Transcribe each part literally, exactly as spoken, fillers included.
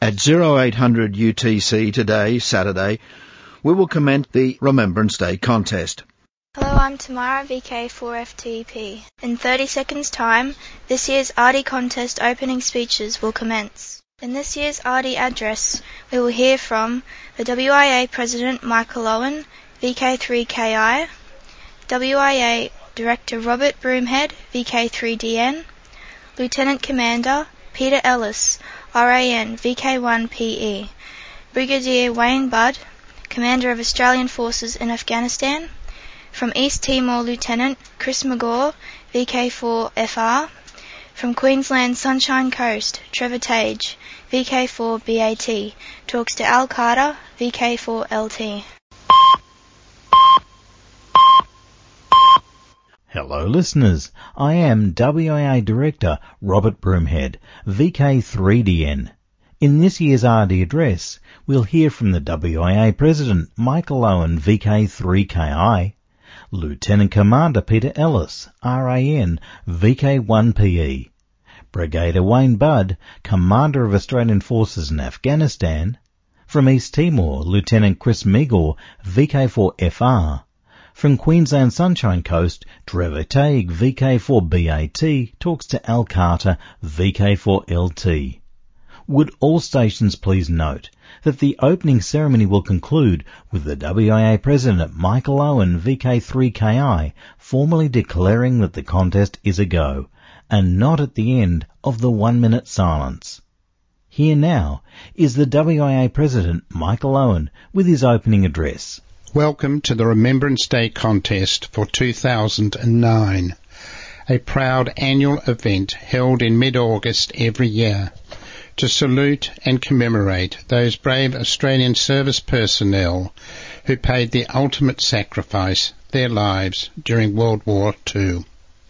At oh eight hundred U T C today, Saturday, we will commence the Remembrance Day contest. Hello, I'm Tamara, V K four F T P. In thirty seconds' time, this year's A R D I contest opening speeches will commence. In this year's A R D I address, we will hear from the W I A President Michael Owen, V K three K I, W I A Director Robert Broomhead, V K three D N, Lieutenant Commander Peter Ellis, R A N, V K one P E, Brigadier Wayne Budd, Commander of Australian Forces in Afghanistan, from East Timor Lieutenant Chris McGaw, V K four F R, from Queensland Sunshine Coast, Trevor Tage, V K four B A T, talks to Al Carter, V K four L T. Hello listeners, I am W I A Director Robert Broomhead, V K three D N. In this year's A R D I address, we'll hear from the W I A President Michael Owen, V K three K I, Lieutenant Commander Peter Ellis, R A N, V K one P E, Brigadier Wayne Budd, Commander of Australian Forces in Afghanistan, from East Timor, Lieutenant Chris McGaw, V K four F R, from Queensland Sunshine Coast, Trevor Tague, V K four B A T, talks to Al Carter, V K four L T. Would all stations please note that the opening ceremony will conclude with the W I A President Michael Owen, V K three K I, formally declaring that the contest is a go, and not at the end of the one-minute silence. Here now is the W I A President Michael Owen with his opening address. Welcome to the Remembrance Day contest for two thousand nine, a proud annual event held in mid-August every year to salute and commemorate those brave Australian service personnel who paid the ultimate sacrifice, their lives, during World War Two.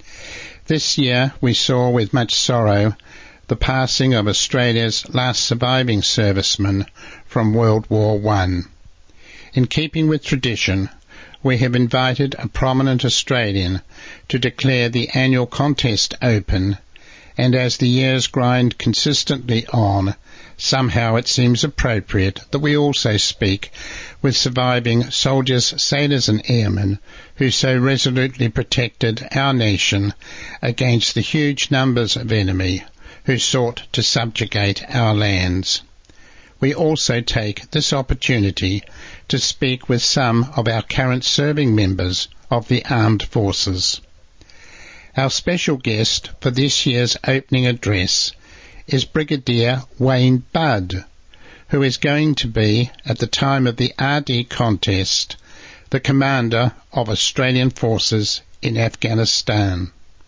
This year we saw with much sorrow the passing of Australia's last surviving serviceman from World War One. In keeping with tradition, we have invited a prominent Australian to declare the annual contest open, and as the years grind consistently on, somehow it seems appropriate that we also speak with surviving soldiers, sailors and airmen who so resolutely protected our nation against the huge numbers of enemy who sought to subjugate our lands. We also take this opportunity to speak with some of our current serving members of the armed forces. Our special guest for this year's opening address is Brigadier Wayne Budd, who is going to be, at the time of the A R D I contest, the Commander of Australian Forces in Afghanistan.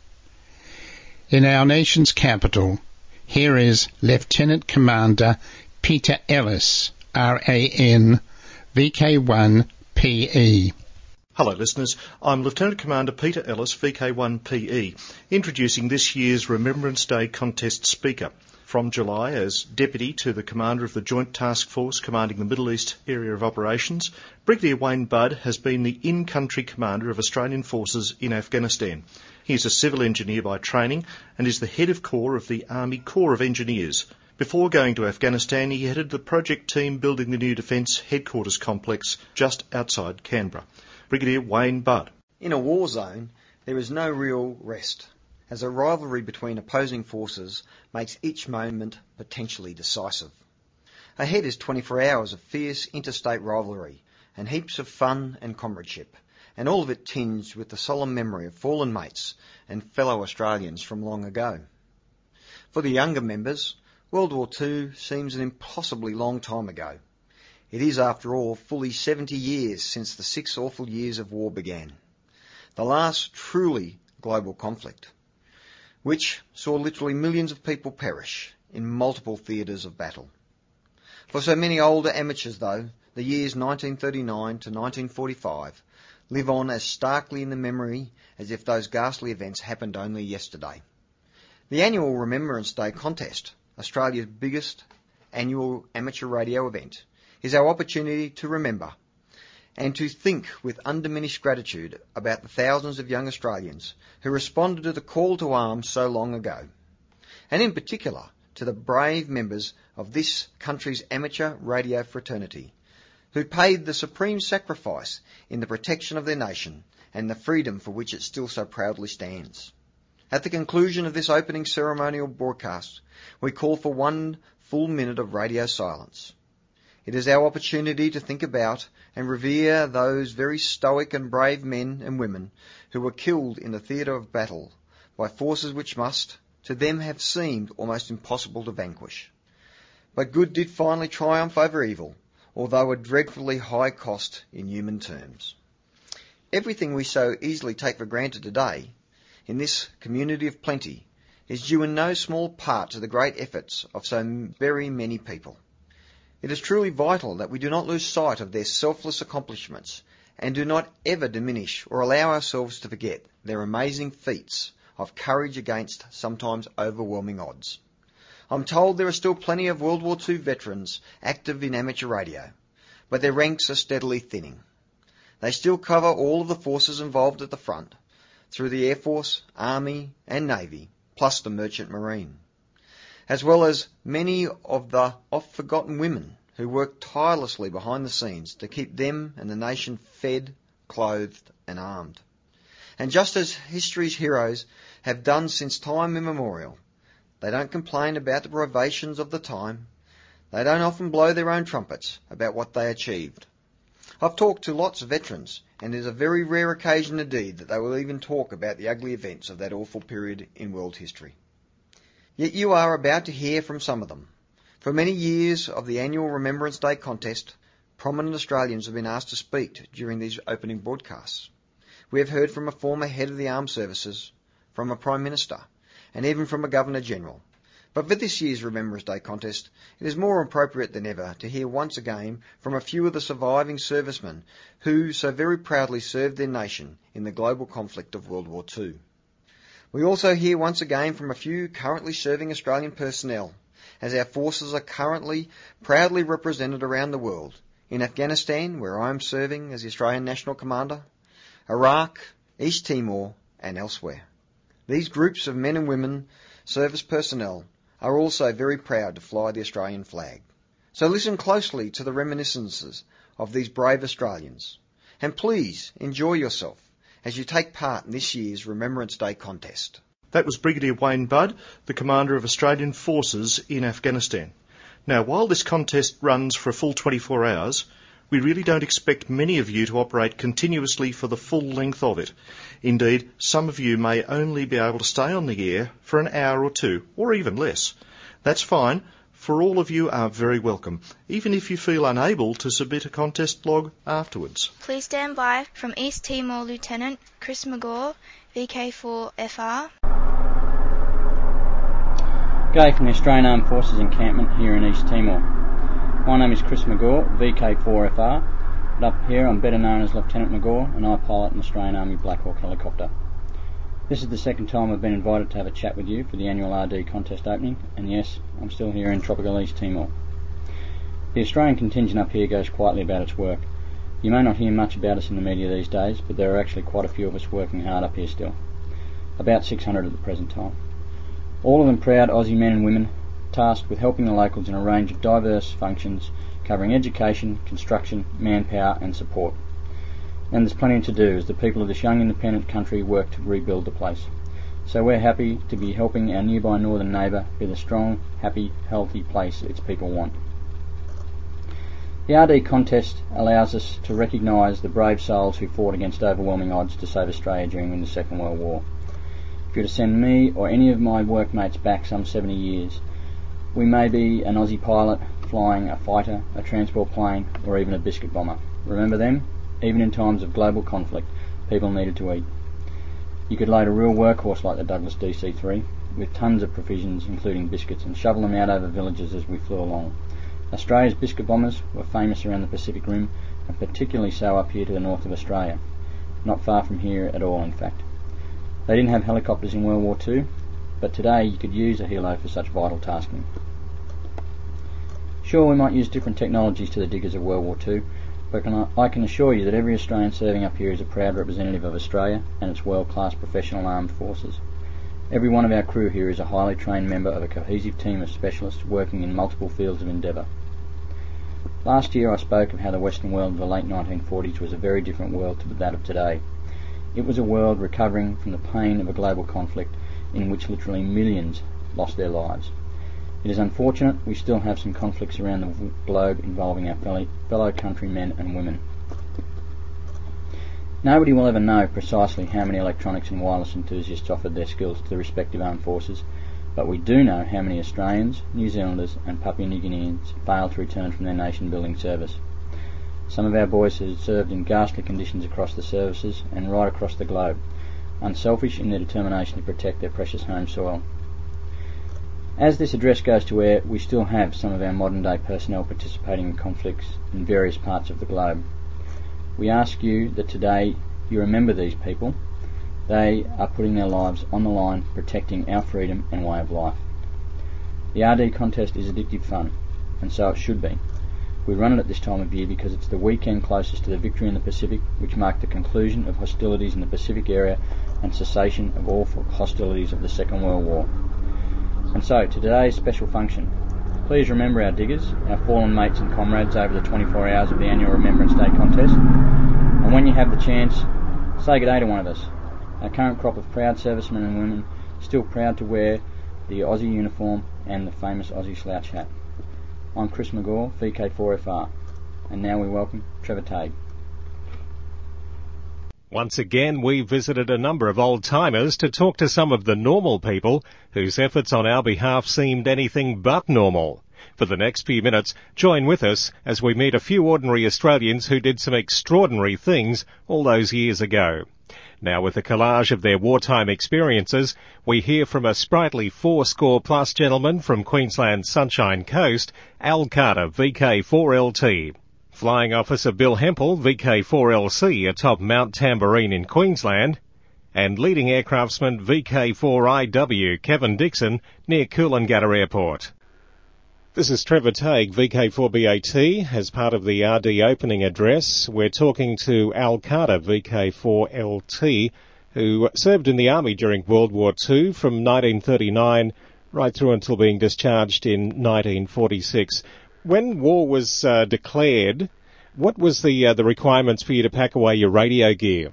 In our nation's capital, here is Lieutenant Commander Peter Ellis, R A N, V K one P E. Hello listeners, I'm Lieutenant Commander Peter Ellis, V K one P E, introducing this year's Remembrance Day contest speaker. From July, as Deputy to the Commander of the Joint Task Force commanding the Middle East Area of Operations, Brigadier Wayne Budd has been the in-country commander of Australian Forces in Afghanistan. He is a civil engineer by training and is the head of corps of the Army Corps of Engineers. Before going to Afghanistan, he headed the project team building the new Defence Headquarters complex just outside Canberra. Brigadier Wayne Budd. In a war zone, there is no real rest, as a rivalry between opposing forces makes each moment potentially decisive. Ahead is twenty-four hours of fierce interstate rivalry and heaps of fun and comradeship, and all of it tinged with the solemn memory of fallen mates and fellow Australians from long ago. For the younger members, World War Two seems an impossibly long time ago. It is, after all, fully seventy years since the six awful years of war began, the last truly global conflict, which saw literally millions of people perish in multiple theatres of battle. For so many older amateurs, though, the years nineteen thirty-nine to nineteen forty-five live on as starkly in the memory as if those ghastly events happened only yesterday. The annual Remembrance Day contest, Australia's biggest annual amateur radio event, is our opportunity to remember and to think with undiminished gratitude about the thousands of young Australians who responded to the call to arms so long ago, and in particular to the brave members of this country's amateur radio fraternity, who paid the supreme sacrifice in the protection of their nation and the freedom for which it still so proudly stands. At the conclusion of this opening ceremonial broadcast, we call for one full minute of radio silence. It is our opportunity to think about and revere those very stoic and brave men and women who were killed in the theatre of battle by forces which must, to them, have seemed almost impossible to vanquish. But good did finally triumph over evil, although at dreadfully high cost in human terms. Everything we so easily take for granted today, in this community of plenty, is due in no small part to the great efforts of so very many people. It is truly vital that we do not lose sight of their selfless accomplishments and do not ever diminish or allow ourselves to forget their amazing feats of courage against sometimes overwhelming odds. I'm told there are still plenty of World War Two veterans active in amateur radio, but their ranks are steadily thinning. They still cover all of the forces involved at the front, through the Air Force, Army and Navy, plus the Merchant Marine, as well as many of the oft-forgotten women who work tirelessly behind the scenes to keep them and the nation fed, clothed and armed. And just as history's heroes have done since time immemorial, they don't complain about the privations of the time. They don't often blow their own trumpets about what they achieved. I've talked to lots of veterans, and it is a very rare occasion indeed that they will even talk about the ugly events of that awful period in world history. Yet you are about to hear from some of them. For many years of the annual Remembrance Day contest, prominent Australians have been asked to speak during these opening broadcasts. We have heard from a former head of the armed services, from a Prime Minister, and even from a Governor-General. But for this year's Remembrance Day contest, it is more appropriate than ever to hear once again from a few of the surviving servicemen who so very proudly served their nation in the global conflict of World War Two. We also hear once again from a few currently serving Australian personnel, as our forces are currently proudly represented around the world, in Afghanistan, where I am serving as the Australian National Commander, Iraq, East Timor and elsewhere. These groups of men and women, service personnel, are also very proud to fly the Australian flag. So listen closely to the reminiscences of these brave Australians, and please enjoy yourself as you take part in this year's Remembrance Day contest. That was Brigadier Wayne Budd, the Commander of Australian Forces in Afghanistan. Now, while this contest runs for a full twenty-four hours, we really don't expect many of you to operate continuously for the full length of it. Indeed, some of you may only be able to stay on the air for an hour or two, or even less. That's fine, for all of you are very welcome, even if you feel unable to submit a contest log afterwards. Please stand by from East Timor Lieutenant Chris McGaw, V K four F R. G'day from the Australian Armed Forces encampment here in East Timor. My name is Chris McGaw, V K four F R, but up here I'm better known as Lieutenant McGaw and I pilot an Australian Army Black Hawk helicopter. This is the second time I've been invited to have a chat with you for the annual R D contest opening, and yes, I'm still here in tropical East Timor. The Australian contingent up here goes quietly about its work. You may not hear much about us in the media these days, but there are actually quite a few of us working hard up here still. About six hundred at the present time. All of them proud Aussie men and women, tasked with helping the locals in a range of diverse functions covering education, construction, manpower and support. And there's plenty to do as the people of this young independent country work to rebuild the place. So we're happy to be helping our nearby northern neighbour be the strong, happy, healthy place its people want. The R D contest allows us to recognise the brave souls who fought against overwhelming odds to save Australia during the Second World War. If you were to send me or any of my workmates back some seventy years, we may be an Aussie pilot flying a fighter, a transport plane or even a biscuit bomber. Remember them? Even in times of global conflict, people needed to eat. You could load a real workhorse like the Douglas D C three with tons of provisions including biscuits and shovel them out over villages as we flew along. Australia's biscuit bombers were famous around the Pacific Rim and particularly so up here to the north of Australia. Not far from here at all in fact. They didn't have helicopters in World War Two, but today you could use a helo for such vital tasking. Sure, we might use different technologies to the diggers of World War Two, but can I, I can assure you that every Australian serving up here is a proud representative of Australia and its world-class professional armed forces. Every one of our crew here is a highly trained member of a cohesive team of specialists working in multiple fields of endeavour. Last year I spoke of how the Western world of the late nineteen forties was a very different world to that of today. It was a world recovering from the pain of a global conflict in which literally millions lost their lives. It is unfortunate we still have some conflicts around the globe involving our fellow, fellow countrymen and women. Nobody will ever know precisely how many electronics and wireless enthusiasts offered their skills to the respective armed forces, but we do know how many Australians, New Zealanders and Papua New Guineans failed to return from their nation-building service. Some of our boys have served in ghastly conditions across the services and right across the globe, unselfish in their determination to protect their precious home soil. As this address goes to air, we still have some of our modern-day personnel participating in conflicts in various parts of the globe. We ask you that today you remember these people. They are putting their lives on the line, protecting our freedom and way of life. The R D contest is addictive fun, and so it should be. We run it at this time of year because it's the weekend closest to the victory in the Pacific, which marked the conclusion of hostilities in the Pacific area and cessation of all hostilities of the Second World War. And so, to today's special function, please remember our diggers, our fallen mates and comrades over the twenty-four hours of the annual Remembrance Day contest. And when you have the chance, say good day to one of us. Our current crop of proud servicemen and women, still proud to wear the Aussie uniform and the famous Aussie slouch hat. I'm Chris McGaw, V K four F R, and now we welcome Trevor Tague. Once again, we visited a number of old-timers to talk to some of the normal people whose efforts on our behalf seemed anything but normal. For the next few minutes, join with us as we meet a few ordinary Australians who did some extraordinary things all those years ago. Now, with a collage of their wartime experiences, we hear from a sprightly four-score-plus gentleman from Queensland's Sunshine Coast, Al Carter, V K four L T. Flying Officer Bill Hempel, V K four L C, atop Mount Tamborine in Queensland, and leading aircraftsman V K four I W, Kevin Dixon, near Coolangatta Airport. This is Trevor Tague, V K four B A T. As part of the R D opening address, we're talking to Al Carter, V K four L T, who served in the Army during World War Two from nineteen thirty-nine right through until being discharged in nineteen forty-six. When war was uh, declared, what was the uh, the requirements for you to pack away your radio gear?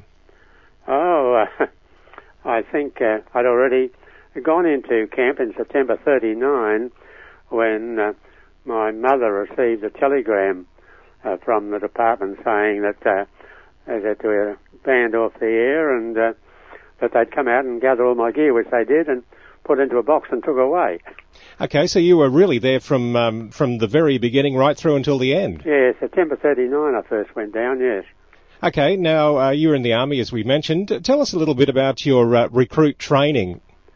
Oh, uh, I think uh, I'd already gone into camp in September thirty-nine when uh, my mother received a telegram uh, from the department saying that uh, that we were banned off the air and uh, that they'd come out and gather all my gear, which they did, and put into a box and took away. Okay, so you were really there from um, from the very beginning right through until the end? Yeah, September thirty-nine I first went down, yes. Okay, now uh, you were in the Army, as we mentioned. Tell us a little bit about your uh, recruit training.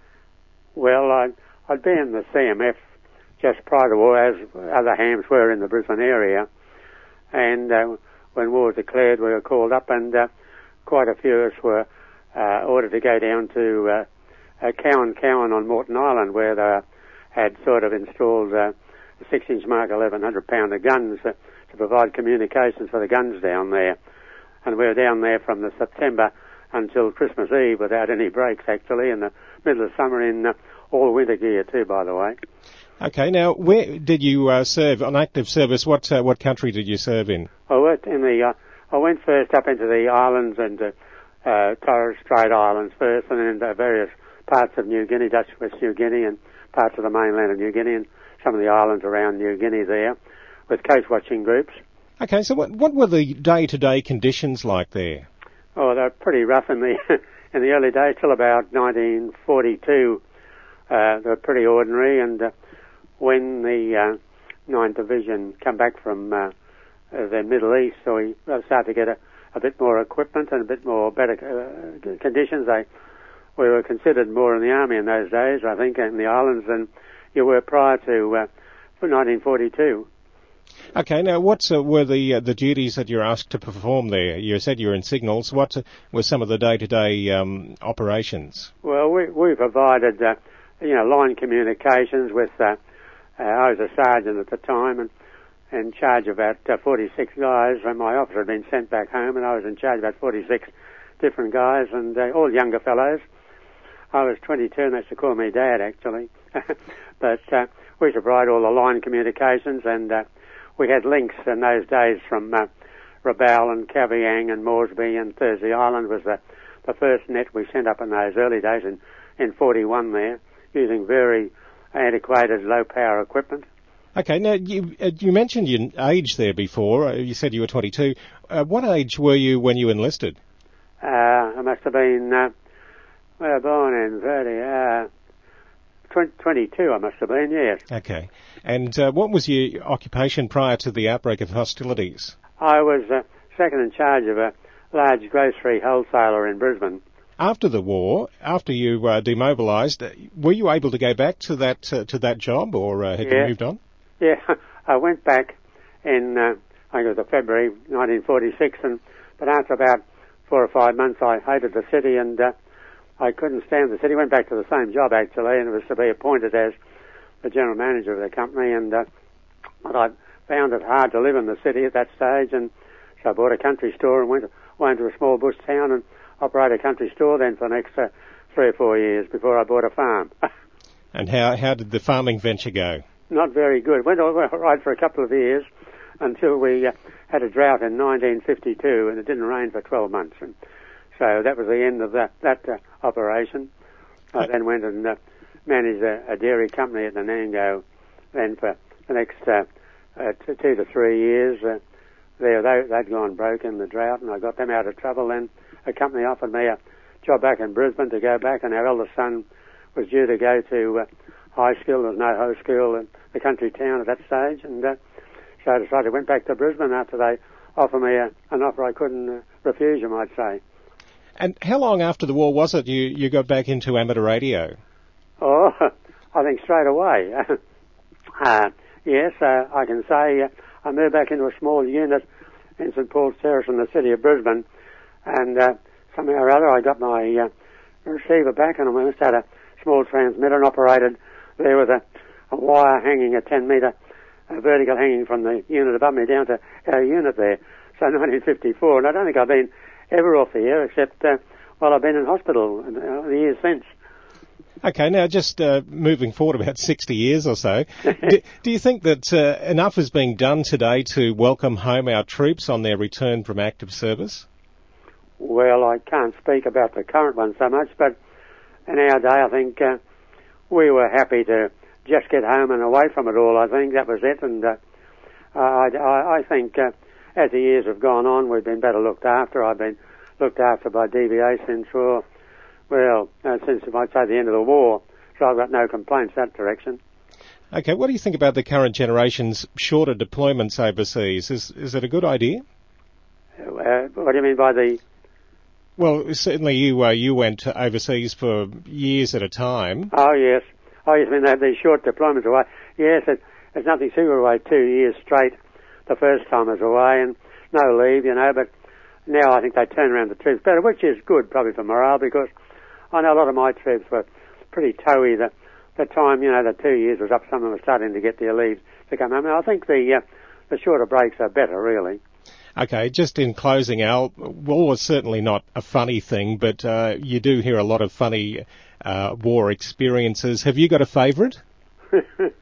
Well, I'd, I'd been in the C M F just prior to war, as other hams were in the Brisbane area. And uh, when war was declared, we were called up, and uh, quite a few of us were uh, ordered to go down to uh, uh, Cowan Cowan on Moreton Island, where they had sort of installed uh, six-inch Mark eleven hundred pounder guns uh, to provide communications for the guns down there. And we were down there from the September until Christmas Eve without any breaks, actually, in the middle of summer in uh, all winter gear too, by the way. Okay, now, where did you uh, serve on active service? What uh, what country did you serve in? I worked in the, uh, I went first up into the islands and uh, uh, Torres Strait Islands first, and then into various parts of New Guinea, Dutch West New Guinea, and parts of the mainland of New Guinea, and some of the islands around New Guinea there, with coast watching groups. Okay, so what what were the day-to-day conditions like there? Oh, they were pretty rough in the in the early days, till about nineteen forty-two. Uh, they were pretty ordinary, and uh, when the uh, ninth Division come back from uh, the Middle East, so we started to get a, a bit more equipment and a bit more better uh, conditions. They, we were considered more in the Army in those days, I think, in the islands than you were prior to uh, nineteen forty-two. Okay, now what uh, were the uh, the duties that you're asked to perform there? You said you were in signals. What uh, were some of the day-to-day um, operations? Well, we, we provided, uh, you know, line communications with... Uh, Uh, I was a sergeant at the time and in charge of about uh, forty-six guys, and my officer had been sent back home, and I was in charge of about forty-six different guys, and uh, all younger fellows. I was twenty-two and they used to call me Dad, actually. But uh, we used to provide all the line communications, and uh, we had links in those days from uh, Rabaul and Kavieng and Moresby and Thursday Island was the, the first net we sent up in those early days in, in forty-one there, using very antiquated low-power equipment. Okay, now you uh, you mentioned your age there before. Uh, you said you were twenty-two. Uh, what age were you when you enlisted? Uh, I must have been, uh, well, born in thirty, uh, twenty, twenty-two I must have been, yes. Okay. And uh, what was your occupation prior to the outbreak of hostilities? I was uh, second in charge of a large grocery wholesaler in Brisbane. After the war, after you uh, demobilised, uh, were you able to go back to that uh, to that job, or uh, had yeah. you moved on? Yeah, I went back in, uh, I think it was February nineteen forty-six, and but after about four or five months I hated the city and uh, I couldn't stand the city. Went back to the same job actually, and it was to be appointed as the general manager of the company, and uh, but I found it hard to live in the city at that stage, and so I bought a country store and went, went to a small bush town and operated a country store then for the next uh, three or four years before I bought a farm. And how how did the farming venture go? Not very good. Went all right for a couple of years until we uh, had a drought in nineteen fifty-two, and it didn't rain for twelve months. And so that was the end of that, that uh, operation. I uh, then went and uh, managed a, a dairy company at Nanango then for the next uh, uh, two, two to three years. Uh, there, they, they'd gone broke in the drought, and I got them out of trouble. Then a company offered me a job back in Brisbane to go back, and our eldest son was due to go to uh, high school. There was no high school in the country town at that stage, and uh, so I decided I went back to Brisbane after they offered me a, an offer I couldn't uh, refuse, you might say. And how long after the war was it you, you got back into amateur radio? Oh, I think straight away. uh, yes, uh, I can say uh, I moved back into a small unit in St Paul's Terrace in the city of Brisbane, and uh, somehow or other I got my uh, receiver back, and I must have had a small transmitter and operated there with a, a wire hanging a ten metre uh, vertical hanging from the unit above me down to our unit there. So nineteen fifty-four, and I don't think I've been ever off the air except uh, while I've been in hospital uh, the years since. Okay, now just uh, moving forward about sixty years or so, do, do you think that uh, enough is being done today to welcome home our troops on their return from active service? Well, I can't speak about the current one so much, but in our day I think uh, we were happy to just get home and away from it all. I think that was it, and uh, I, I, I think uh, as the years have gone on we've been better looked after. I've been looked after by D V A since, well, well uh, since I might say the end of the war, so I've got no complaints that direction. Okay, what do you think about the current generation's shorter deployments overseas? Is is it a good idea? Uh, what do you mean by the... Well, certainly you uh, you went overseas for years at a time. Oh, yes. Oh, yes, I mean, they have these short deployments away. Yes, it, it's nothing to go away two years straight the first time I was away, and no leave, you know, but now I think they turn around the troops better, which is good probably for morale, because I know a lot of my troops were pretty toey. The, the time, you know, the two years was up, some of them were starting to get their leave to come home. And I think the, uh, the shorter breaks are better, really. Okay, just in closing, Al, war was certainly not a funny thing, but uh, you do hear a lot of funny uh, war experiences. Have you got a favourite? uh,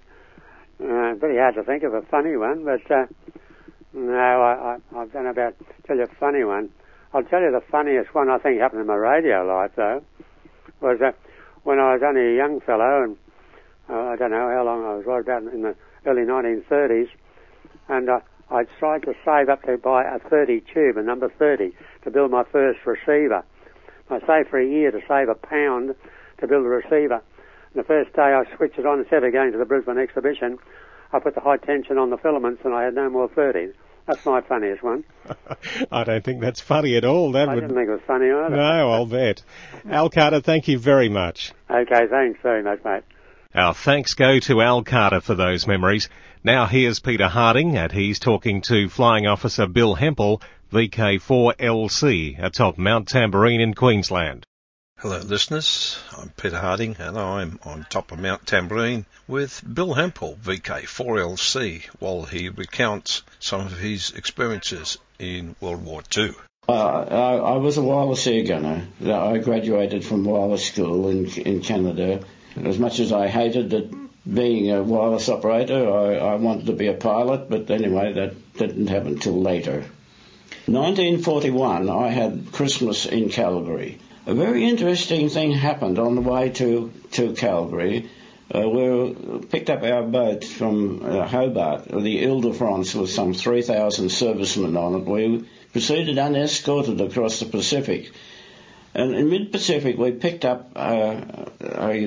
pretty hard to think of a funny one, but uh, no, I, I, I don't know about tell you a funny one. I'll tell you the funniest one I think happened in my radio life, though, was uh, when I was only a young fellow, and uh, I don't know how long I was, right about in the early nineteen thirties, and uh, I tried to save up to buy a thirty tube, a number thirty, to build my first receiver. I saved for a year to save a pound to build a receiver. And the first day I switched it on, instead of going to the Brisbane exhibition, I put the high tension on the filaments and I had no more thirty. That's my funniest one. I don't think that's funny at all. That I would... didn't think it was funny either. No, I'll bet. Al Carter, thank you very much. Okay, thanks very much, mate. Our thanks go to Al Carter for those memories. Now here's Peter Harding, and he's talking to Flying Officer Bill Hempel, V K four L C, atop Mount Tamborine in Queensland. Hello listeners, I'm Peter Harding and I'm on top of Mount Tamborine with Bill Hempel, V K four L C, while he recounts some of his experiences in World War Two. Uh, I, I was a wireless air gunner. I graduated from wireless school in in Canada. As much as I hated it, being a wireless operator, I, I wanted to be a pilot, but anyway, that didn't happen till later. nineteen forty-one, I had Christmas in Calgary. A very interesting thing happened on the way to, to Calgary. Uh, we picked up our boat from uh, Hobart, the Ile-de-France, with some three thousand servicemen on it. We proceeded unescorted across the Pacific. And in mid-Pacific, we picked up uh, a,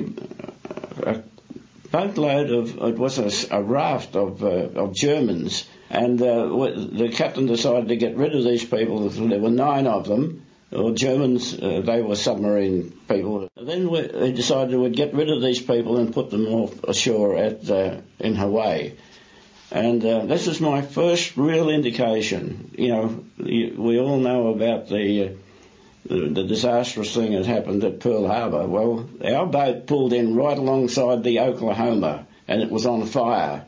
a boatload of, it was a, a raft of, uh, of Germans. And uh, the captain decided to get rid of these people. There were nine of them. Or Germans, uh, they were submarine people. Then we, we decided we'd get rid of these people and put them off ashore at uh, in Hawaii. And uh, this is my first real indication. You know, we all know about the, uh, the the disastrous thing that happened at Pearl Harbor. Well, our boat pulled in right alongside the Oklahoma, and it was on fire.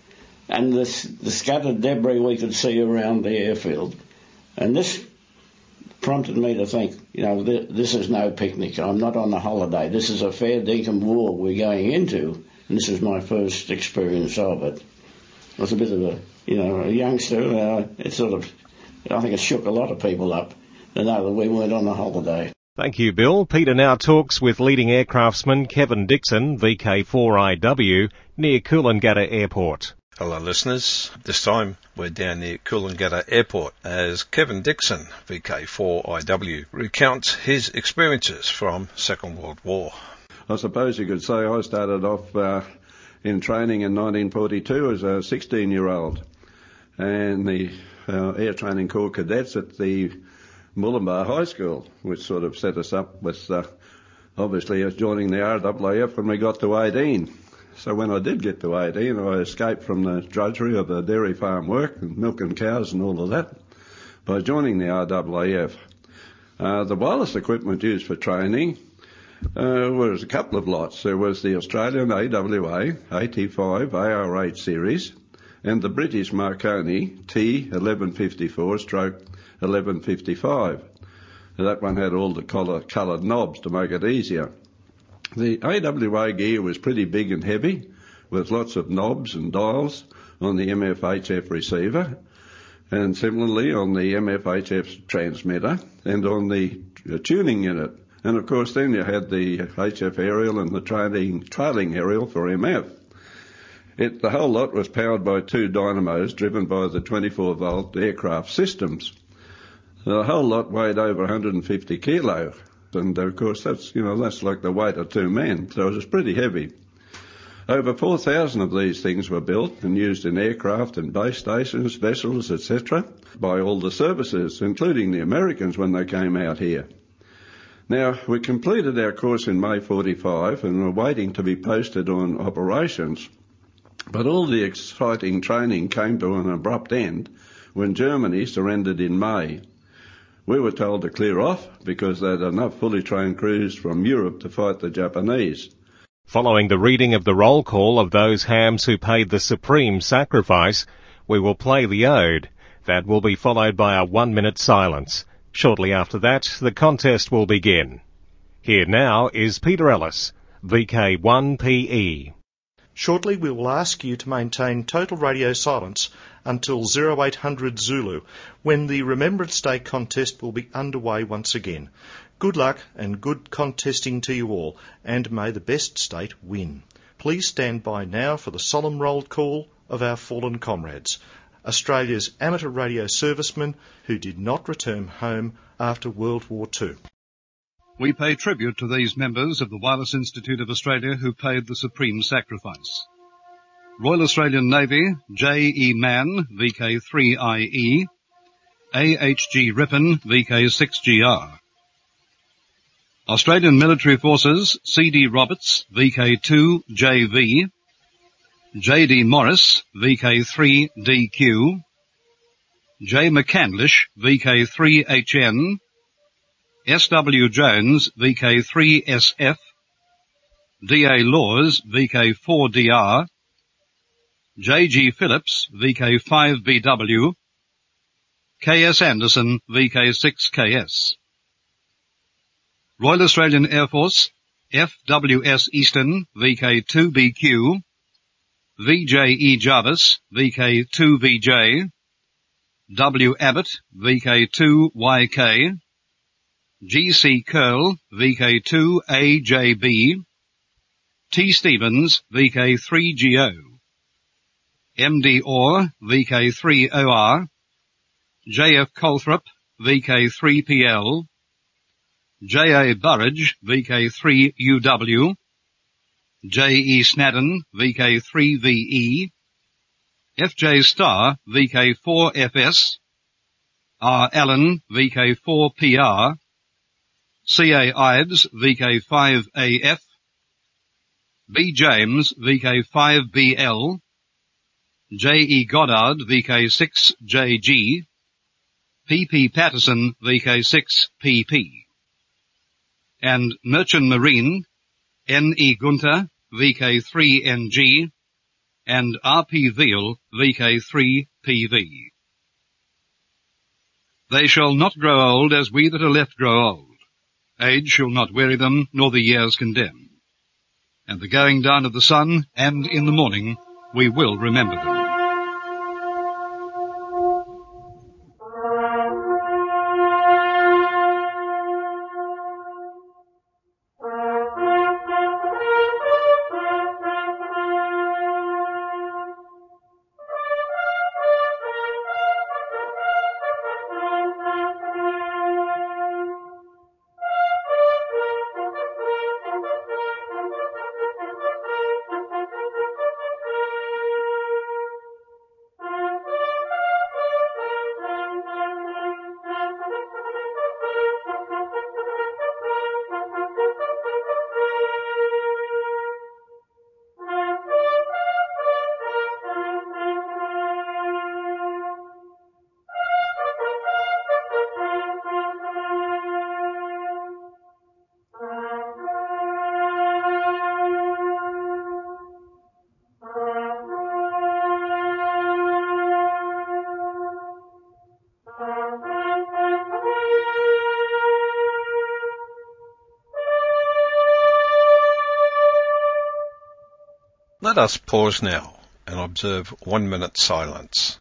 And this, the scattered debris we could see around the airfield. And this prompted me to think, you know, th- this is no picnic. I'm not on a holiday. This is a fair dinkum war we're going into, and this is my first experience of it. I was a bit of a, you know, a youngster. Uh, it sort of, I think it shook a lot of people up to know that we weren't on a holiday. Thank you, Bill. Peter now talks with leading aircraftsman Kevin Dixon, V K four I W, near Coolangatta Airport. Hello listeners, this time we're down near Coolangatta Airport as Kevin Dixon, V K four I W, recounts his experiences from Second World War. I suppose you could say I started off uh, in training in nineteen forty-two as a sixteen-year-old, and the uh, Air Training Corps cadets at the Mooloolaba High School, which sort of set us up with uh, obviously us joining the R A A F when we got to eighteen. So when I did get to eighteen, I escaped from the drudgery of the dairy farm work and milking cows and all of that by joining the R A A F. Uh, the wireless equipment used for training uh, was a couple of lots. There was the Australian A W A eighty-five A R eight series and the British Marconi T eleven fifty-four stroke eleven fifty-five. That one had all the coloured knobs to make it easier. The A W A gear was pretty big and heavy, with lots of knobs and dials on the M F H F receiver, and similarly on the M F H F transmitter and on the tuning unit. And of course then you had the H F aerial and the trailing, trailing aerial for M F. It, the whole lot was powered by two dynamos driven by the twenty-four volt aircraft systems. The whole lot weighed over one hundred fifty kilo. And of course that's, you know, that's like the weight of two men, so it was pretty heavy. Over four thousand of these things were built and used in aircraft and base stations, vessels, et cetera, by all the services, including the Americans when they came out here. Now, we completed our course in May forty-five and were waiting to be posted on operations. But all the exciting training came to an abrupt end when Germany surrendered in May. We were told to clear off because they had enough fully trained crews from Europe to fight the Japanese. Following the reading of the roll call of those hams who paid the supreme sacrifice, we will play the ode. That will be followed by a one-minute silence. Shortly after that, the contest will begin. Here now is Peter Ellis, V K one P E. Shortly we will ask you to maintain total radio silence until oh eight hundred Zulu, when the Remembrance Day contest will be underway once again. Good luck and good contesting to you all, and may the best state win. Please stand by now for the solemn roll call of our fallen comrades, Australia's amateur radio servicemen who did not return home after World War Two. We pay tribute to these members of the Wireless Institute of Australia who paid the supreme sacrifice. Royal Australian Navy, J E Mann, V K three I E, A H G Ripon, V K six G R. Australian Military Forces, C D Roberts, V K two J V, J D Morris, V K three D Q, J McCandlish, V K three H N, S W Jones, V K three S F, D A Laws, V K four D R, J G Phillips, V K five B W, K S Anderson, V K six K S. Royal Australian Air Force, F W S Eastern, V K two B Q, V J E Jarvis, V K two V J, W Abbott, V K two Y K, G C Curl, V K two A J B, T Stevens, V K three G O, M D Orr, V K three O R, J F Colthrop, V K three P L, J A Burridge, V K three U W, J E Snadden, V K three V E, F J Starr, V K four F S, R Allen, V K four P R, C A Ives, V K five A F, B James, V K five B L, J E Goddard, V K six J G, P P Patterson, V K six P P, and Merchant Marine, N E Gunter, V K three N G, and R P Veal, V K three P V. They shall not grow old as we that are left grow old. Age shall not weary them, nor the years condemn. And the going down of the sun, and in the morning, we will remember them. Let us pause now and observe one minute silence.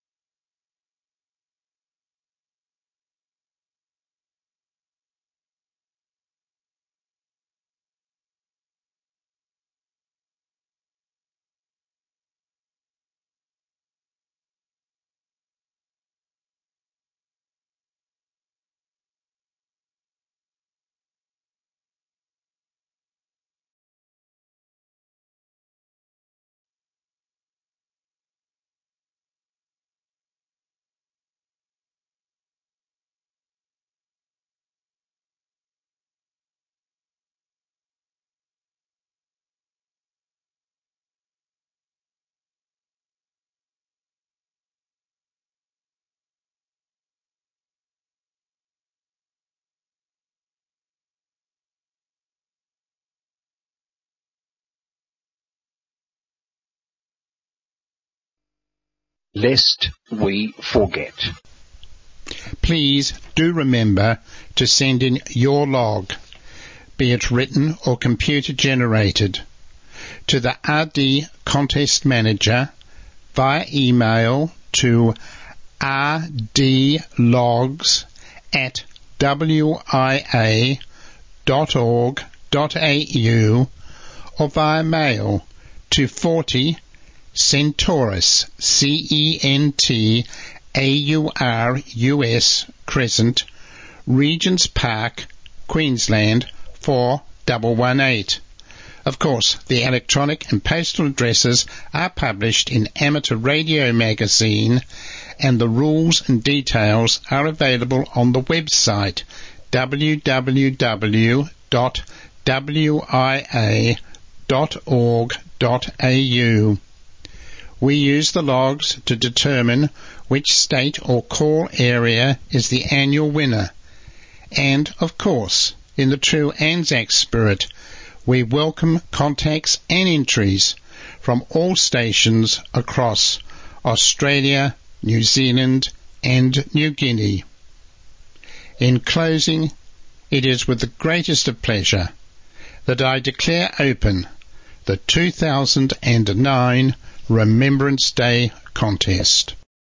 Lest we forget. Please do remember to send in your log, be it written or computer generated, to the R D Contest Manager via email to rdlogs at wia dot org dot a u or via mail to forty Centaurus, C E N T A U R U S Crescent, Regents Park, Queensland four one one eight. Of course, the electronic and postal addresses are published in Amateur Radio Magazine, and the rules and details are available on the website w w w dot w i a dot org dot a u. We use the logs to determine which state or call area is the annual winner. And, of course, in the true Anzac spirit, we welcome contacts and entries from all stations across Australia, New Zealand, and New Guinea. In closing, it is with the greatest of pleasure that I declare open the two thousand nine Remembrance Day contest.